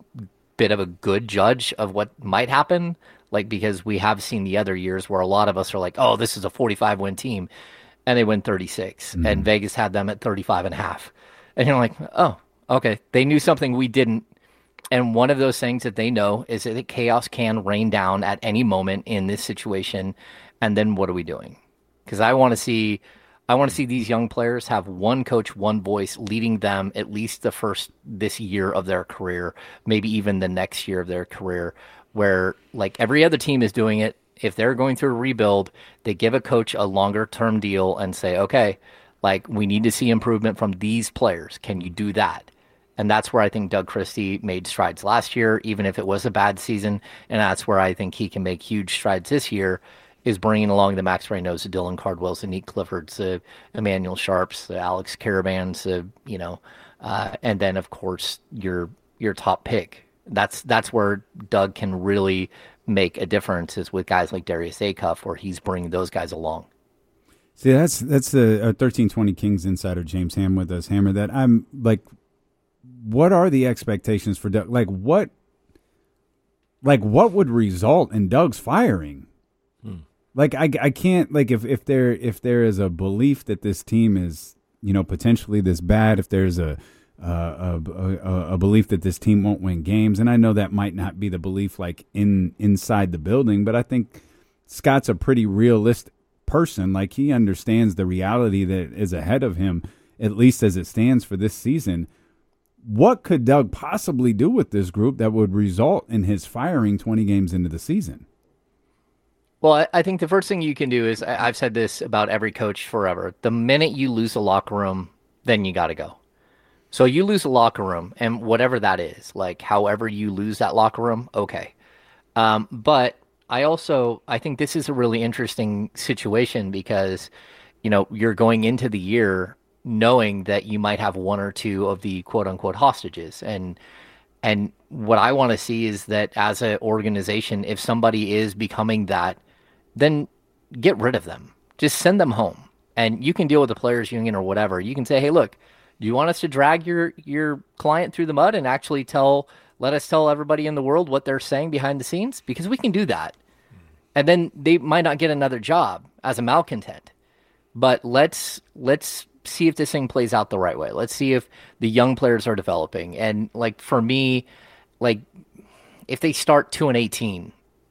bit of a good judge of what might happen, like because we have seen the other years where a lot of us are like, oh, this is a forty-five win team. And they win thirty-six, mm-hmm. and Vegas had them at thirty-five and a half. And you're like, oh, okay. They knew something we didn't. And one of those things that they know is that chaos can rain down at any moment in this situation. And then what are we doing? Because I want to see, I want to see these young players have one coach, one voice leading them at least the first this year of their career, maybe even the next year of their career. where like every other team is doing it. If they're going through a rebuild, they give a coach a longer term deal and say, okay, like we need to see improvement from these players. Can you do that? And that's where I think Doug Christie made strides last year, even if it was a bad season. And that's where I think he can make huge strides this year, is bringing along the Max Reynos, the Dylan Cardwells, the Nick Cliffords, the Emmanuel Sharps, the Alex Caravans, the, you know, uh, and then of course your your top pick. That's that's where Doug can really make a difference, is with guys like Darius Acuff, where he's bringing those guys along. See, that's that's the uh, thirteen twenty Kings insider James Ham with us. Hammer, that I'm like, what are the expectations for Doug? Like what, like what would result in Doug's firing? Hmm. Like I, I can't like if, if there if there is a belief that this team is, you know, potentially this bad, if there's a uh, a, a a belief that this team won't win games, and I know that might not be the belief like in inside the building, but I think Scott's a pretty realistic person. Like he understands the reality that is ahead of him, at least as it stands for this season. What could Doug possibly do with this group that would result in his firing twenty games into the season? Well, I think the first thing you can do is, I've said this about every coach forever, the minute you lose a locker room, then you got to go. So you lose a locker room, and whatever that is, like however you lose that locker room, okay. Um, but I also, I think this is a really interesting situation because, you know, you're going into the year knowing that you might have one or two of the quote unquote hostages. And and what I want to see is that as an organization, if somebody is becoming that, then get rid of them. Just send them home. And you can deal with the players union or whatever. You can say, hey, look, do you want us to drag your your client through the mud and actually tell, let us tell everybody in the world what they're saying behind the scenes? Because we can do that. And then they might not get another job as a malcontent. But let's let's see if this thing plays out the right way. Let's see if the young players are developing. And like for me, like if they start two and eighteen,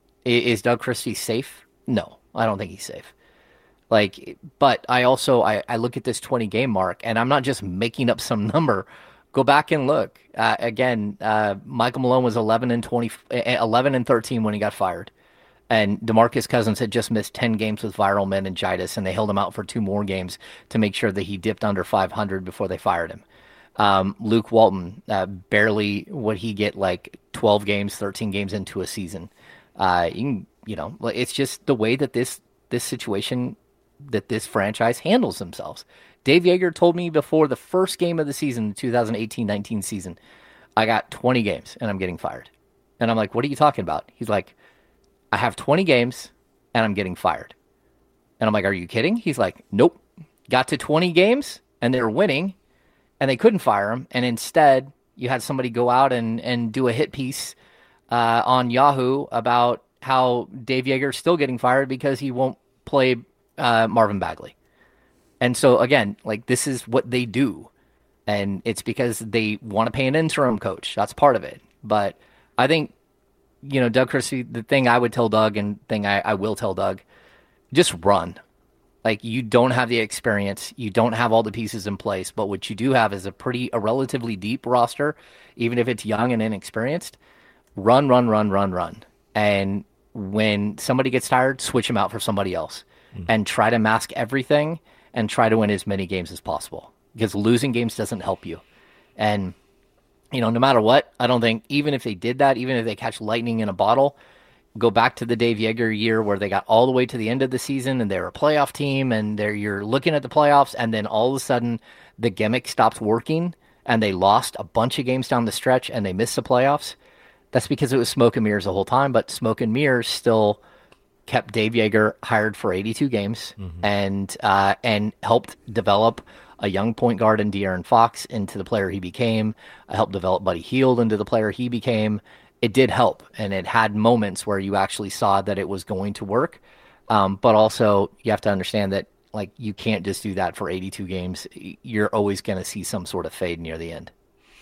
is Doug Christie safe? No, I don't think he's safe. Like, but I also I, I look at this twenty game mark, and I'm not just making up some number. Go back and look uh, again. Uh, Michael Malone was eleven and twenty, eleven and thirteen when he got fired. And DeMarcus Cousins had just missed ten games with viral meningitis, and they held him out for two more games to make sure that he dipped under five hundred before they fired him. Um, Luke Walton, uh, barely would he get like twelve games, thirteen games into a season. Uh, you, can, you know, it's just the way that this this situation, that this franchise handles themselves. Dave Yeager told me before the first game of the season, the twenty eighteen nineteen season, I got twenty games and I'm getting fired. And I'm like, what are you talking about? He's like, I have twenty games and I'm getting fired. And I'm like, are you kidding? He's like, nope. Got to twenty games and they were winning and they couldn't fire him. And instead you had somebody go out and, and do a hit piece uh, on Yahoo about how Dave Yeager's still getting fired because he won't play uh, Marvin Bagley. And so again, like this is what they do. And it's because they want to pay an interim coach. That's part of it. But I think, you know, Doug Christie, the thing I would tell Doug and thing I, I will tell Doug, just run. Like you don't have the experience. You don't have all the pieces in place. But what you do have is a pretty, a relatively deep roster, even if it's young and inexperienced. Run, run, run, run, run. And when somebody gets tired, switch them out for somebody else. Mm. And try to mask everything and try to win as many games as possible. Because losing games doesn't help you. And you know, no matter what, I don't think, even if they did that, even if they catch lightning in a bottle, go back to the Dave Yeager year where they got all the way to the end of the season and they're a playoff team and they're, you're looking at the playoffs and then all of a sudden the gimmick stops working and they lost a bunch of games down the stretch and they missed the playoffs. That's because it was smoke and mirrors the whole time, but smoke and mirrors still kept Dave Yeager hired for eighty-two games mm-hmm. and uh, and helped develop a young point guard in De'Aaron Fox into the player he became. I helped develop Buddy Hield into the player he became. It did help, and it had moments where you actually saw that it was going to work. Um, but also, you have to understand that like you can't just do that for eighty-two games. You're always going to see some sort of fade near the end.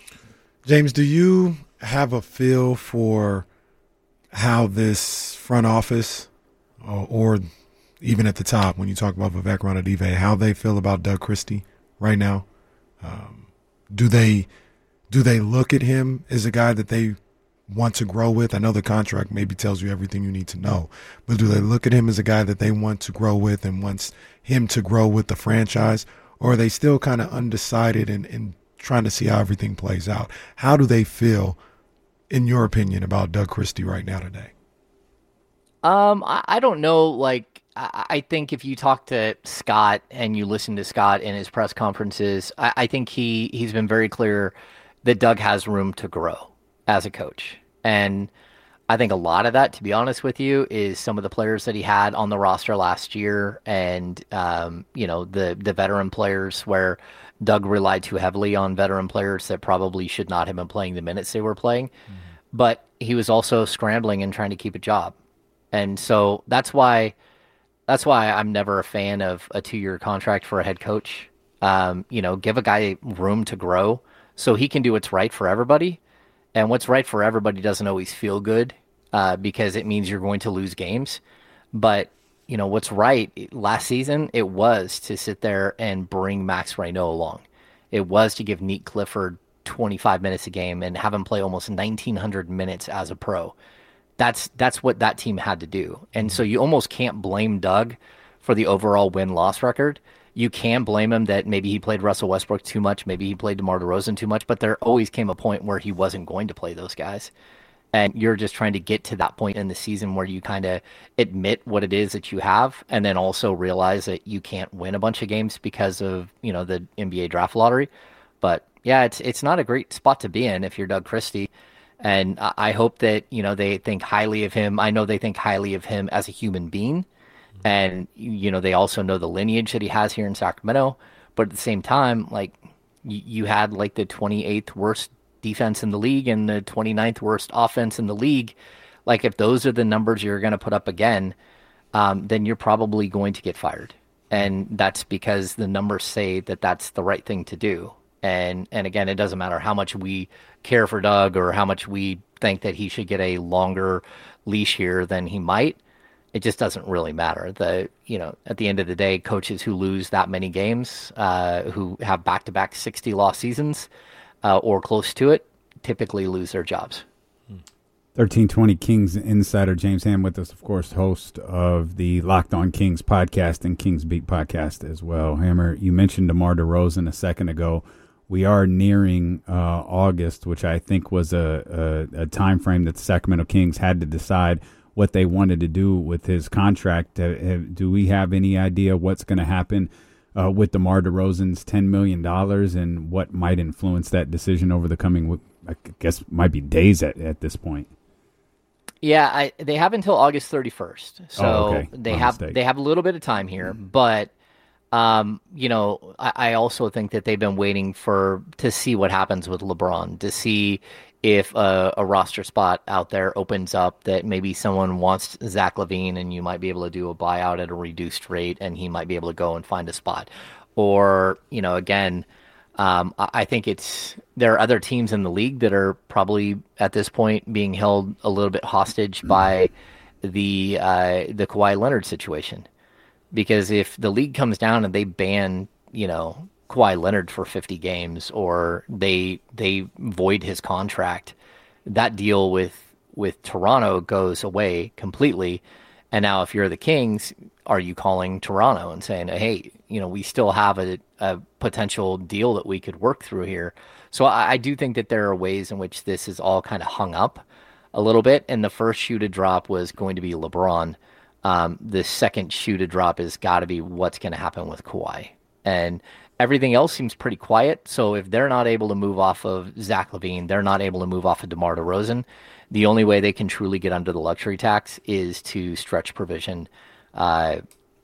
James, do you have a feel for how this front office or, or even at the top, when you talk about Vivek Ranadive, how they feel about Doug Christie right now? Um, do they do they look at him as a guy that they want to grow with? I know the contract maybe tells you everything you need to know, but do they look at him as a guy that they want to grow with and wants him to grow with the franchise? Or are they still kind of undecided and, and trying to see how everything plays out? How do they feel, in your opinion, about Doug Christie right now today? Um, I, I don't know. Like, I, I think if you talk to Scott and you listen to Scott in his press conferences, I, I think he, he's been very clear that Doug has room to grow as a coach. And I think a lot of that, to be honest with you, is some of the players that he had on the roster last year and, um, you know, the, the veteran players where Doug relied too heavily on veteran players that probably should not have been playing the minutes they were playing. Mm-hmm. But he was also scrambling and trying to keep a job. And so that's why that's why I'm never a fan of a two-year contract for a head coach. Um, you know, give a guy room to grow so he can do what's right for everybody. And what's right for everybody doesn't always feel good uh, because it means you're going to lose games. But, you know, what's right last season, it was to sit there and bring Max Reynaud along. It was to give Nick Clifford twenty-five minutes a game and have him play almost nineteen hundred minutes as a pro. That's that's what that team had to do. And so you almost can't blame Doug for the overall win-loss record. You can blame him that maybe he played Russell Westbrook too much, maybe he played DeMar DeRozan too much, but there always came a point where he wasn't going to play those guys. And you're just trying to get to that point in the season where you kind of admit what it is that you have and then also realize that you can't win a bunch of games because of, you know, the N B A draft lottery. But yeah, it's it's not a great spot to be in if you're Doug Christie. And I hope that, you know, they think highly of him. I know they think highly of him as a human being. And, you know, they also know the lineage that he has here in Sacramento. But at the same time, like, you, you had, like, the twenty-eighth worst defense in the league and the twenty-ninth worst offense in the league. Like, if those are the numbers you're going to put up again, um, then you're probably going to get fired. And that's because the numbers say that that's the right thing to do. And, and again, it doesn't matter how much we care for Doug or how much we think that he should get a longer leash here than he might. It just doesn't really matter. The you know at the end of the day, coaches who lose that many games, uh, who have back-to-back sixty loss seasons uh, or close to it, typically lose their jobs. thirteen twenty Kings insider James Ham with us, of course, host of the Locked On Kings podcast and Kings Beat podcast as well. Hammer, you mentioned DeMar DeRozan a second ago. We are nearing uh, August, which I think was a, a, a time frame that the Sacramento Kings had to decide what they wanted to do with his contract. Uh, have, do we have any idea what's going to happen uh, with DeMar DeRozan's ten million dollars and what might influence that decision over the coming, I guess, might be days at, at this point? Yeah, I, they have until August thirty-first, so oh, okay. they My have mistake. they have a little bit of time here. Mm-hmm. But um, you know, I, I also think that they've been waiting for to see what happens with LeBron, to see if a, a roster spot out there opens up that maybe someone wants Zach LaVine and you might be able to do a buyout at a reduced rate and he might be able to go and find a spot. Or, you know, again, um, I, I think it's there are other teams in the league that are probably at this point being held a little bit hostage by the uh, the Kawhi Leonard situation. Because if the league comes down and they ban, you know, Kawhi Leonard for fifty games, or they they void his contract, that deal with with Toronto goes away completely. And now if you're the Kings, are you calling Toronto and saying, hey, you know, we still have a, a potential deal that we could work through here? So I, I do think that there are ways in which this is all kind of hung up a little bit. And the first shoe to drop was going to be LeBron. Um, the second shoe to drop has got to be what's going to happen with Kawhi. And everything else seems pretty quiet. So if they're not able to move off of Zach LaVine, they're not able to move off of DeMar DeRozan, the only way they can truly get under the luxury tax is to stretch provision uh,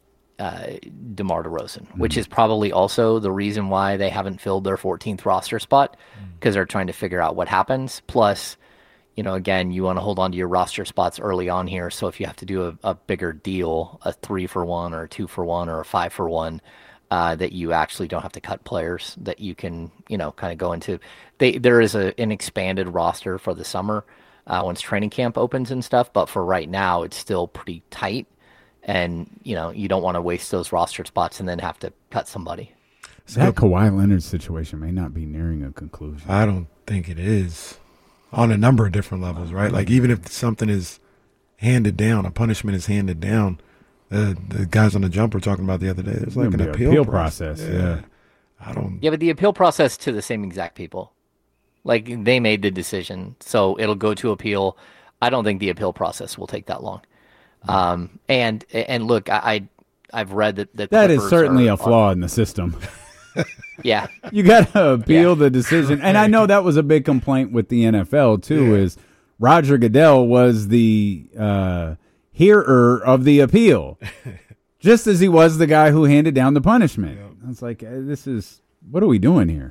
uh, DeMar DeRozan, mm-hmm. which is probably also the reason why they haven't filled their fourteenth roster spot, because mm-hmm. they're trying to figure out what happens. Plus, you know, again, you want to hold on to your roster spots early on here. So if you have to do a, a bigger deal, a three for one or a two for one or a five for one, uh, that you actually don't have to cut players, that you can, you know, kind of go into. They, there is a, an expanded roster for the summer uh, once training camp opens and stuff. But for right now, it's still pretty tight. And, you know, you don't want to waste those roster spots and then have to cut somebody. That Kawhi Leonard situation may not be nearing a conclusion. I don't think it is. on a number of different levels, right? Like even if something is handed down, a punishment is handed down, uh, the guys on the jump were talking about the other day, there's like an appeal, appeal process. process. Yeah. yeah. I don't. Yeah, but the appeal process to the same exact people. Like they made the decision, so it'll go to appeal. I don't think the appeal process will take that long. Um, and and look, I, I I've read that that, that is certainly are, a flaw are, in the system. Yeah, you got to appeal yeah. the decision, and I know that was a big complaint with the N F L too. Yeah. Is Roger Goodell was the uh, hearer of the appeal, just as he was the guy who handed down the punishment. Yep. I was like, this is what are we doing here?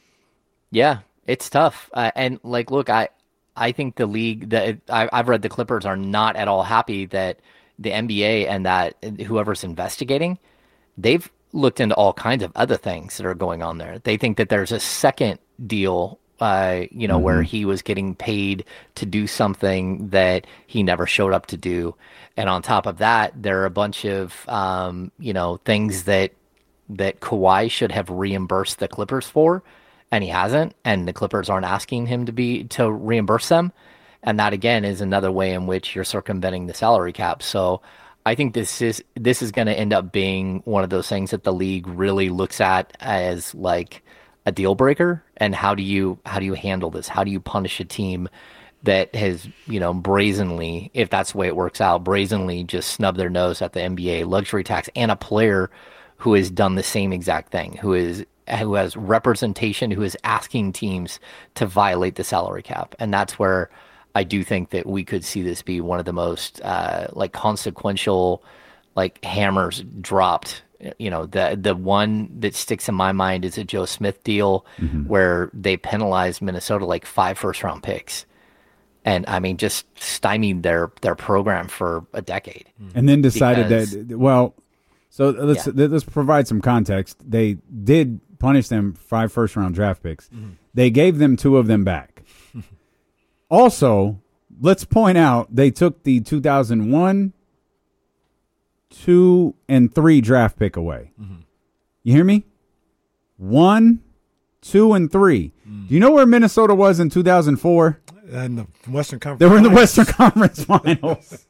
Yeah, it's tough, uh, and like, look, I I think the league that I, I've read the Clippers are not at all happy that the N B A and that whoever's investigating, they've looked into all kinds of other things that are going on there. They think that there's a second deal, uh, you know, mm-hmm. where he was getting paid to do something that he never showed up to do. And on top of that, there are a bunch of, um, you know, things that, that Kawhi should have reimbursed the Clippers for, and he hasn't, and the Clippers aren't asking him to be, to reimburse them. And that again is another way in which you're circumventing the salary cap. So I think this is this is going to end up being one of those things that the league really looks at as like a deal breaker. And how do you how do you handle this? How do you punish a team that has, you know, brazenly, if that's the way it works out, brazenly just snubbed their nose at the N B A luxury tax, and a player who has done the same exact thing, who is who has representation, who is asking teams to violate the salary cap. And that's where I do think that we could see this be one of the most uh, like consequential, like hammers dropped. You know, the the one that sticks in my mind is a Joe Smith deal mm-hmm. where they penalized Minnesota like five first round picks, and I mean just stymied their their program for a decade, and then decided because, that well, so let's yeah. let's provide some context. They did punish them five first round draft picks. Mm-hmm. They gave them two of them back. Also, let's point out they took the two thousand one, two, and three draft pick away. Mm-hmm. You hear me? One, two, and three. Mm. Do you know where Minnesota was in two thousand four? In the Western Conference. They were in the Western Conference Finals.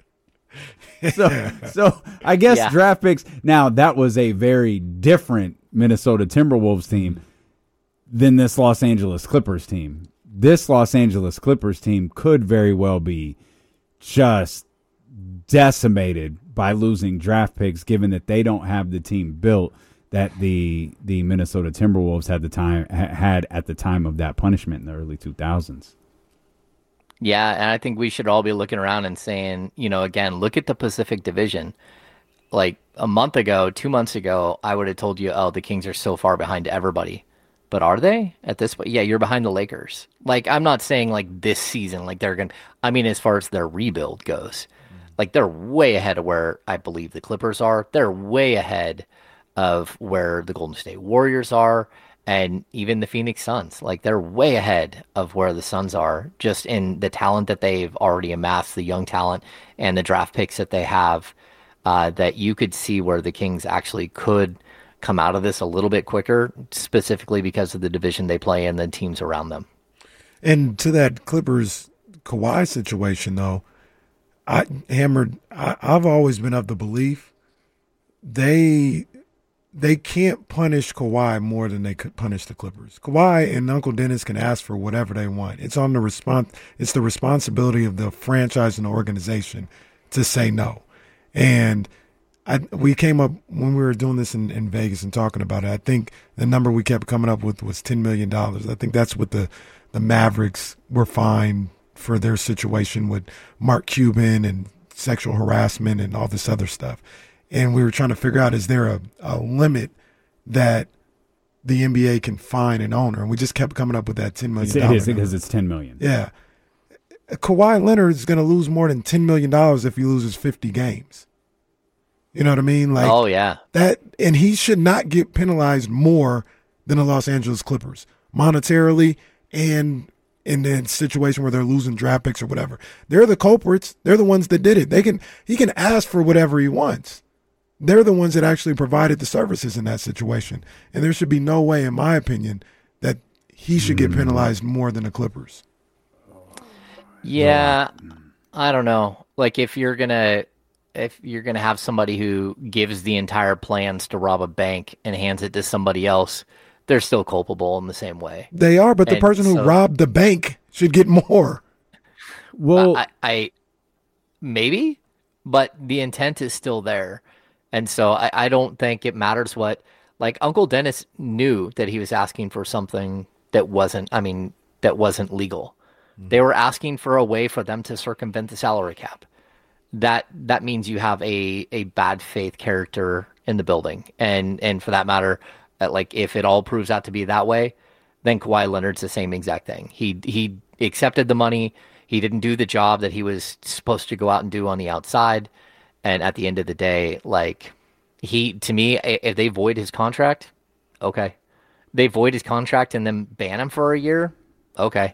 so, so I guess yeah. draft picks. Now, that was a very different Minnesota Timberwolves team than this Los Angeles Clippers team. This Los Angeles Clippers team could very well be just decimated by losing draft picks, given that they don't have the team built that the the Minnesota Timberwolves had the time had at the time of that punishment in the early two thousands. Yeah, and I think we should all be looking around and saying, you know, again, look at the Pacific Division. Like a month ago, two months ago, I would have told you, oh, the Kings are so far behind everybody. But are they at this point? Yeah, you're behind the Lakers. Like, I'm not saying like this season, like they're going to, I mean, as far as their rebuild goes, like they're way ahead of where I believe the Clippers are. They're way ahead of where the Golden State Warriors are, and even the Phoenix Suns. Like, they're way ahead of where the Suns are, just in the talent that they've already amassed, the young talent, and the draft picks that they have, uh, that you could see where the Kings actually could come out of this a little bit quicker, specifically because of the division they play and the teams around them. And to that Clippers Kawhi situation, though, I hammered. I, I've always been of the belief they they can't punish Kawhi more than they could punish the Clippers. Kawhi and Uncle Dennis can ask for whatever they want. It's on the response. It's the responsibility of the franchise and the organization to say no. And I, we came up when we were doing this in, in Vegas and talking about it. I think the number we kept coming up with was ten million dollars. I think that's what the, the Mavericks were fined for their situation with Mark Cuban and sexual harassment and all this other stuff. And we were trying to figure out, is there a, a limit that the N B A can fine an owner? And we just kept coming up with that ten million dollars. It is because it's ten million dollars. Yeah. Kawhi Leonard is going to lose more than ten million dollars if he loses fifty games. You know what I mean? Like, oh, yeah. That, and he should not get penalized more than the Los Angeles Clippers, monetarily and in the situation where they're losing draft picks or whatever. They're the culprits. They're the ones that did it. They can he can ask for whatever he wants. They're the ones that actually provided the services in that situation. And there should be no way, in my opinion, that he should get penalized more than the Clippers. Yeah, I don't know. Like if you're gonna if you're gonna have somebody who gives the entire plans to rob a bank and hands it to somebody else, they're still culpable in the same way. They are, but the and person who so, robbed the bank should get more. Well, I, I maybe, but the intent is still there, and so I, I don't think it matters what. Like Uncle Dennis knew that he was asking for something that wasn't. I mean, that wasn't legal. Mm-hmm. They were asking for a way for them to circumvent the salary cap. That that means you have a a bad faith character in the building, and and for that matter, uh, like if it all proves out to be that way, then Kawhi Leonard's the same exact thing. He he accepted the money. He didn't do the job that he was supposed to go out and do on the outside. And at the end of the day, like he, to me, if they void his contract, okay. They void his contract and then ban him for a year. Okay.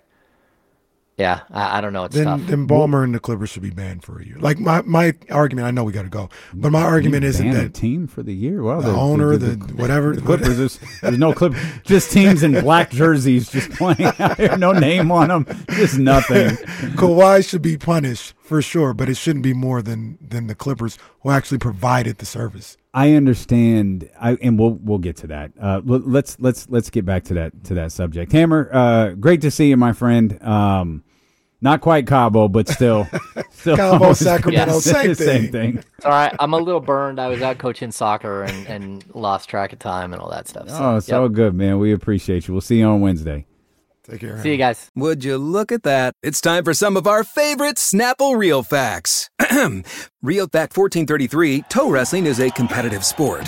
Yeah. I, I don't know. It's then, tough. Then Ballmer and the Clippers should be banned for a year. Like my, my argument, I know we got to go, but my argument isn't ban that a team for the year. Well, the, the owner, the, the, the whatever. The Clippers, there's, there's no clip, just teams in black jerseys just playing out here. No name on them, just nothing. Kawhi should be punished for sure, but it shouldn't be more than than the Clippers who actually provided the service. I understand, I and we'll we'll get to that. Uh, let's let's let's get back to that to that subject. Hammer, uh, great to see you, my friend. Um, not quite Cabo, but still, still Cabo, Sacramento, yeah. same, same thing. thing. It's all right. I'm a little burned. I was out coaching soccer and, and lost track of time and all that stuff. So, oh, it's yep. all good, man. We appreciate you. We'll see you on Wednesday. Take care. See you guys. Would you look at that? It's time for some of our favorite Snapple Real Facts. Real Fact fourteen thirty-three, toe wrestling is a competitive sport.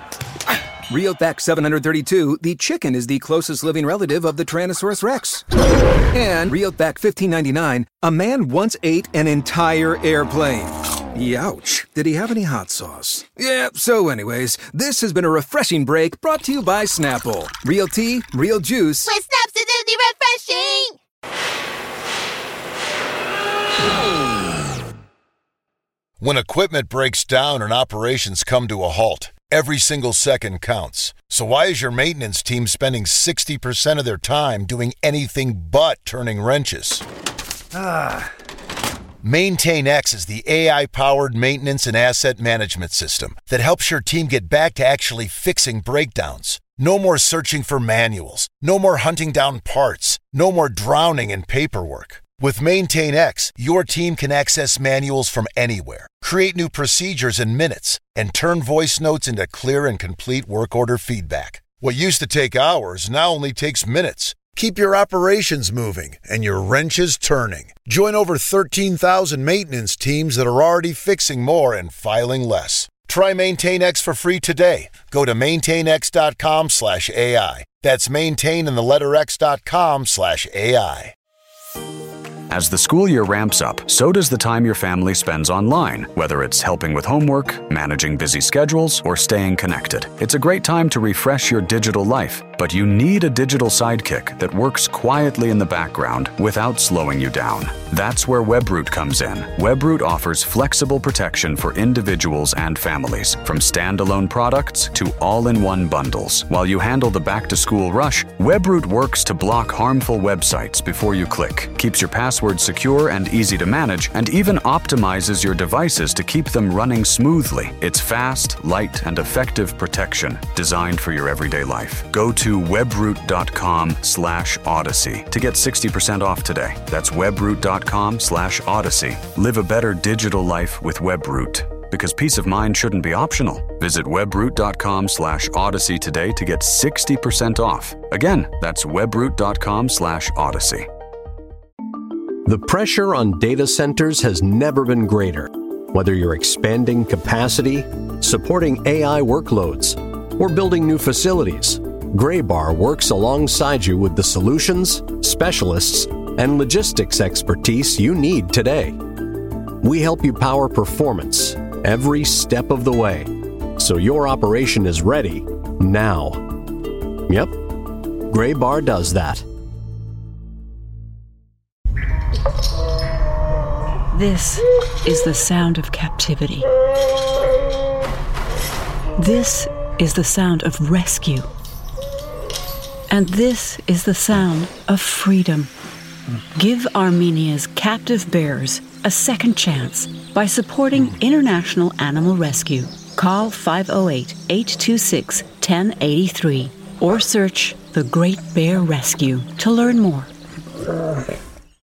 Real Fact seven hundred thirty-two, the chicken is the closest living relative of the Tyrannosaurus Rex. And Real Fact fifteen ninety-nine, a man once ate an entire airplane. Youch. Did he have any hot sauce? Yeah, so anyways, this has been a refreshing break brought to you by Snapple. Real tea, real juice. With Snaps Acidity Refreshing! When equipment breaks down and operations come to a halt, every single second counts. So why is your maintenance team spending sixty percent of their time doing anything but turning wrenches? Ah. MaintainX is the A I-powered maintenance and asset management system that helps your team get back to actually fixing breakdowns. No more searching for manuals. No more hunting down parts. No more drowning in paperwork. With MaintainX, your team can access manuals from anywhere, create new procedures in minutes, and turn voice notes into clear and complete work order feedback. What used to take hours now only takes minutes. Keep your operations moving and your wrenches turning. Join over thirteen thousand maintenance teams that are already fixing more and filing less. Try MaintainX for free today. Go to maintainx.com slash AI. That's maintain and the letter x.com slash AI. As the school year ramps up, so does the time your family spends online, whether it's helping with homework, managing busy schedules, or staying connected. It's a great time to refresh your digital life, but you need a digital sidekick that works quietly in the background without slowing you down. That's where Webroot comes in. Webroot offers flexible protection for individuals and families, from standalone products to all-in-one bundles. While you handle the back-to-school rush, Webroot works to block harmful websites before you click, keeps your passwords secure and easy to manage, and even optimizes your devices to keep them running smoothly. It's fast, light, and effective protection designed for your everyday life. Go to webroot.com slash odyssey to get sixty percent off today. That's webroot.com slash odyssey. Live a better digital life with Webroot, because peace of mind shouldn't be optional. Visit webroot.com slash odyssey today to get sixty percent off. Again, that's webroot.com slash odyssey. The pressure on data centers has never been greater. Whether you're expanding capacity, supporting A I workloads, or building new facilities, Graybar works alongside you with the solutions, specialists, and logistics expertise you need today. We help you power performance every step of the way, so your operation is ready now. Yep, Graybar does that. This is the sound of captivity. This is the sound of rescue. And this is the sound of freedom. Give Armenia's captive bears a second chance by supporting International Animal Rescue. Call five oh eight, eight two six, one oh eight three or search The Great Bear Rescue to learn more.